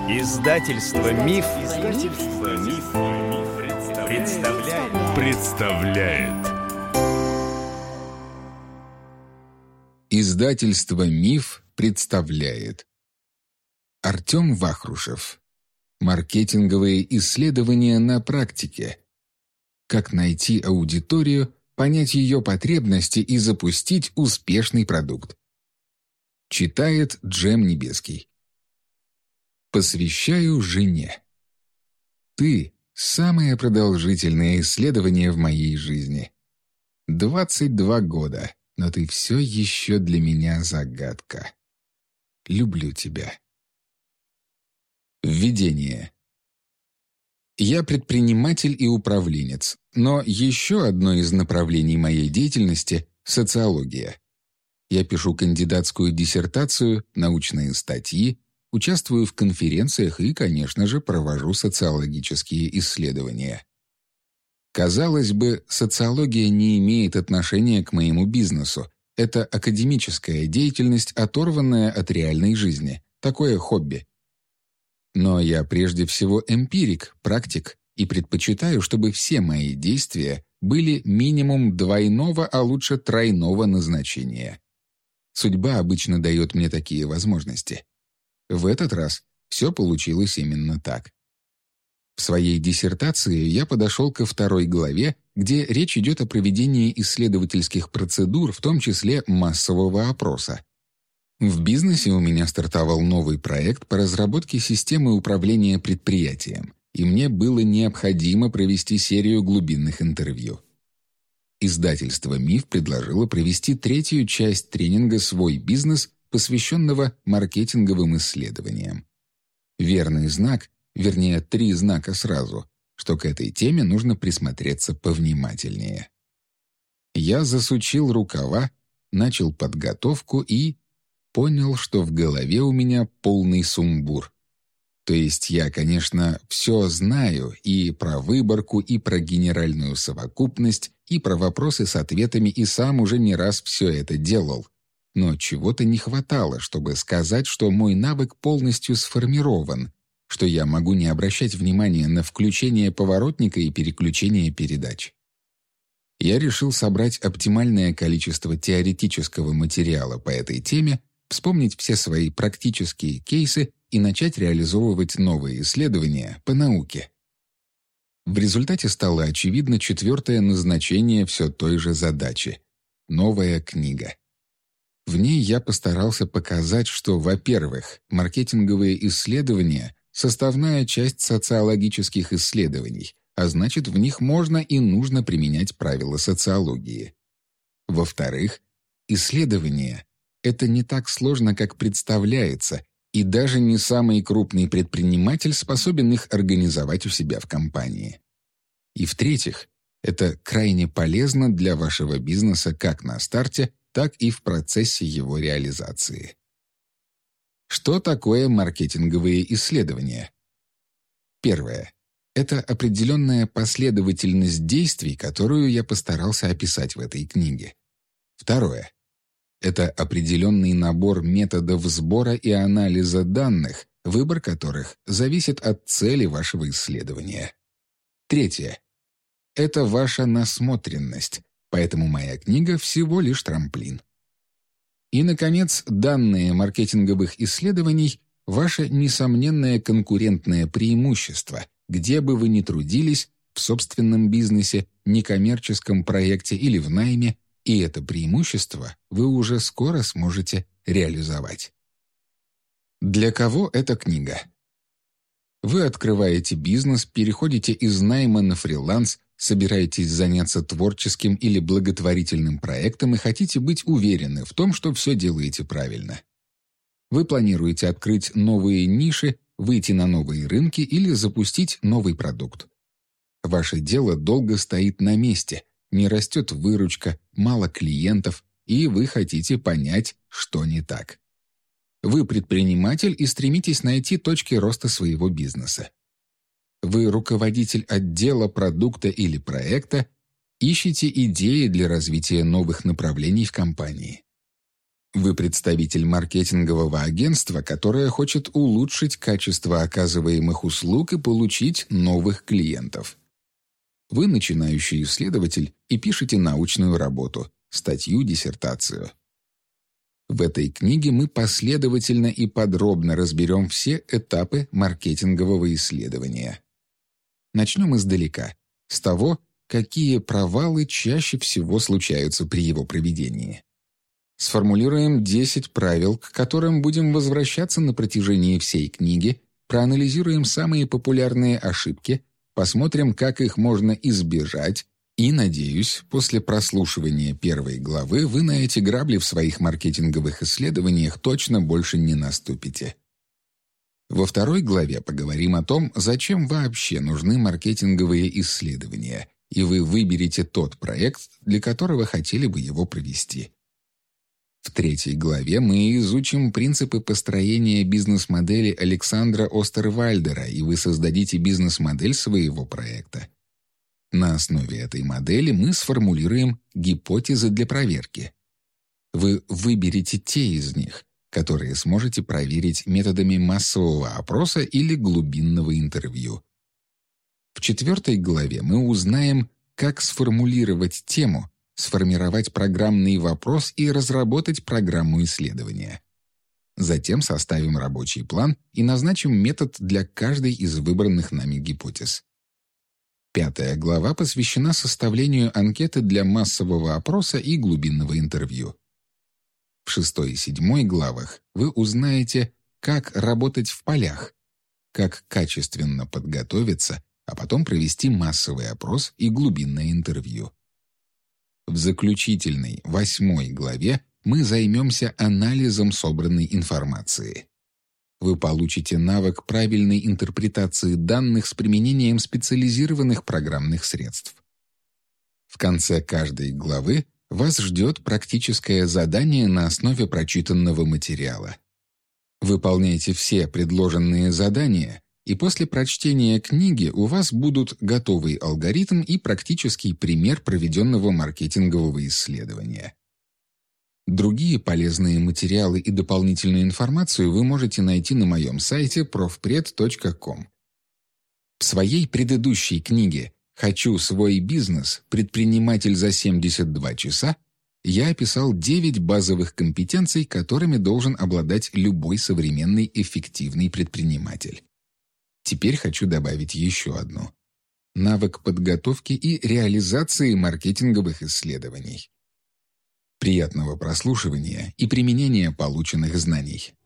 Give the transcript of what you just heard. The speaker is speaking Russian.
Издательство Миф, представляет. Издательство Миф представляет. Артем Вахрушев. Маркетинговые исследования на практике. Как найти аудиторию, понять ее потребности и запустить успешный продукт. Читает Джем Небеский. Посвящаю жене. Ты — самое продолжительное исследование в моей жизни. 22 года, но ты все еще для меня загадка. Люблю тебя. Введение. Я предприниматель и управленец, но еще одно из направлений моей деятельности — социология. Я пишу кандидатскую диссертацию, научные статьи, участвую в конференциях и, конечно же, провожу социологические исследования. Казалось бы, социология не имеет отношения к моему бизнесу. Это академическая деятельность, оторванная от реальной жизни. Такое хобби. Но я прежде всего эмпирик, практик, и предпочитаю, чтобы все мои действия были минимум двойного, а лучше тройного назначения. Судьба обычно дает мне такие возможности. В этот раз все получилось именно так. В своей диссертации я подошел ко второй главе, где речь идет о проведении исследовательских процедур, в том числе массового опроса. В бизнесе у меня стартовал новый проект по разработке системы управления предприятием, и мне было необходимо провести серию глубинных интервью. Издательство «Миф» предложило провести третью часть тренинга «Свой бизнес», посвященного маркетинговым исследованиям. Верный знак, вернее, 3 знака сразу, что к этой теме нужно присмотреться повнимательнее. Я засучил рукава, начал подготовку и понял, что в голове у меня полный сумбур. То есть я, конечно, все знаю и про выборку, и про генеральную совокупность, и про вопросы с ответами, и сам уже не раз все это делал. Но чего-то не хватало, чтобы сказать, что мой навык полностью сформирован, что я могу не обращать внимания на включение поворотника и переключение передач. Я решил собрать оптимальное количество теоретического материала по этой теме, вспомнить все свои практические кейсы и начать реализовывать новые исследования по науке. В результате стало очевидно 4-е назначение все той же задачи — новая книга. В ней я постарался показать, что, во-первых, маркетинговые исследования — составная часть социологических исследований, а значит, в них можно и нужно применять правила социологии. Во-вторых, исследования — это не так сложно, как представляется, и даже не самый крупный предприниматель способен их организовать у себя в компании. И в-третьих, это крайне полезно для вашего бизнеса как на старте, так и в процессе его реализации. Что такое маркетинговые исследования? Первое. Это определенная последовательность действий, которую я постарался описать в этой книге. Второе. Это определенный набор методов сбора и анализа данных, выбор которых зависит от цели вашего исследования. Третье. Это ваша насмотренность, поэтому моя книга всего лишь трамплин. И, наконец, данные маркетинговых исследований — ваше несомненное конкурентное преимущество, где бы вы ни трудились, в собственном бизнесе, некоммерческом проекте или в найме, и это преимущество вы уже скоро сможете реализовать. Для кого эта книга? Вы открываете бизнес, переходите из найма на фриланс, собираетесь заняться творческим или благотворительным проектом и хотите быть уверены в том, что все делаете правильно. Вы планируете открыть новые ниши, выйти на новые рынки или запустить новый продукт. Ваше дело долго стоит на месте, не растет выручка, мало клиентов, и вы хотите понять, что не так. Вы предприниматель и стремитесь найти точки роста своего бизнеса. Вы руководитель отдела продукта или проекта, ищете идеи для развития новых направлений в компании. Вы представитель маркетингового агентства, которое хочет улучшить качество оказываемых услуг и получить новых клиентов. Вы начинающий исследователь и пишете научную работу, статью, диссертацию. В этой книге мы последовательно и подробно разберем все этапы маркетингового исследования. Начнем издалека, с того, какие провалы чаще всего случаются при его проведении. Сформулируем 10 правил, к которым будем возвращаться на протяжении всей книги, проанализируем самые популярные ошибки, посмотрим, как их можно избежать, и, надеюсь, после прослушивания первой главы вы на эти грабли в своих маркетинговых исследованиях точно больше не наступите. Во второй главе поговорим о том, зачем вообще нужны маркетинговые исследования, и вы выберете тот проект, для которого хотели бы его провести. В третьей главе мы изучим принципы построения бизнес-модели Александра Остервальдера, и вы создадите бизнес-модель своего проекта. На основе этой модели мы сформулируем гипотезы для проверки. Вы выберете те из них, которые сможете проверить методами массового опроса или глубинного интервью. В четвертой главе мы узнаем, как сформулировать тему, сформировать программный вопрос и разработать программу исследования. Затем составим рабочий план и назначим метод для каждой из выбранных нами гипотез. Пятая глава посвящена составлению анкеты для массового опроса и глубинного интервью. В 6 и 7 главах вы узнаете, как работать в полях, как качественно подготовиться, а потом провести массовый опрос и глубинное интервью. В заключительной 8 главе мы займемся анализом собранной информации. Вы получите навык правильной интерпретации данных с применением специализированных программных средств. В конце каждой главы вас ждет практическое задание на основе прочитанного материала. Выполняйте все предложенные задания, и после прочтения книги у вас будут готовый алгоритм и практический пример проведенного маркетингового исследования. Другие полезные материалы и дополнительную информацию вы можете найти на моем сайте profpred.com. В своей предыдущей книге «Хочу свой бизнес. Предприниматель за 72 часа» я описал 9 базовых компетенций, которыми должен обладать любой современный эффективный предприниматель. Теперь хочу добавить еще одну – навык подготовки и реализации маркетинговых исследований. Приятного прослушивания и применения полученных знаний.